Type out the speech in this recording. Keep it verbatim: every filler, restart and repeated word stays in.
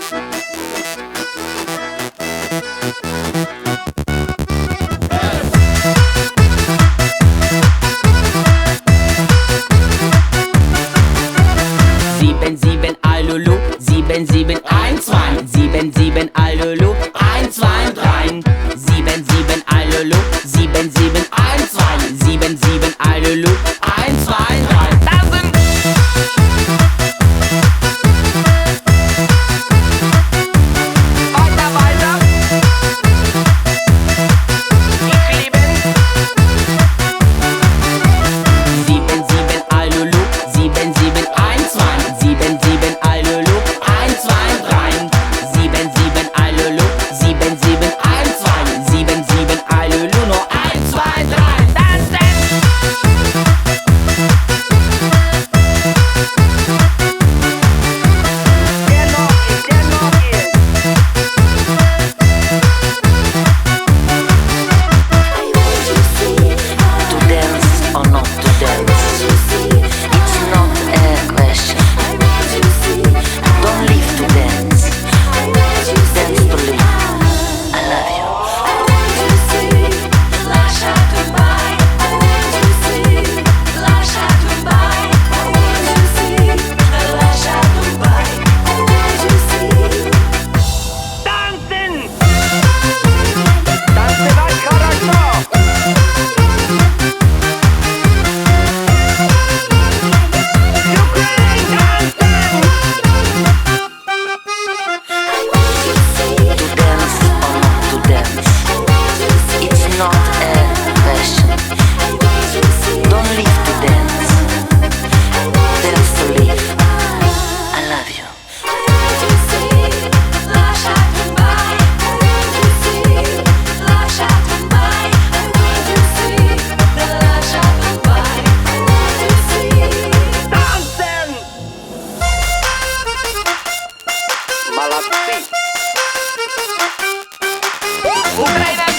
Sieben, sieben, Alulu, sieben, sieben, eins, zwei, sieben, sieben, Alulu, eins, zwei, drei, sieben, sieben, Alulu, sieben, sieben, eins, zwei, sieben, sieben, Alulu, eins, zwei, drei. Tanzen! Weiter, weiter! Ich liebe sieben, sieben, Alulu, sieben, sieben, eins, zwei, sieben, sieben, Alulu, eins, zwei, drei, sieben, sieben, Alulu, sieben, sieben, eins, zwei, sieben, sieben, Alulu, nur eins, zwei, drei, tanzen! Der noch ist, der noch ist. To dance or not to dance, it's not a question. Don't live to dance, dance to live. I love you. Tanzen! Tanze was corazón! Ukraine, tanzen! To dance or not to dance, it's not a question. Don't live to dance, dance to live. I love you. Tanzen! Malapsi! Ukraina!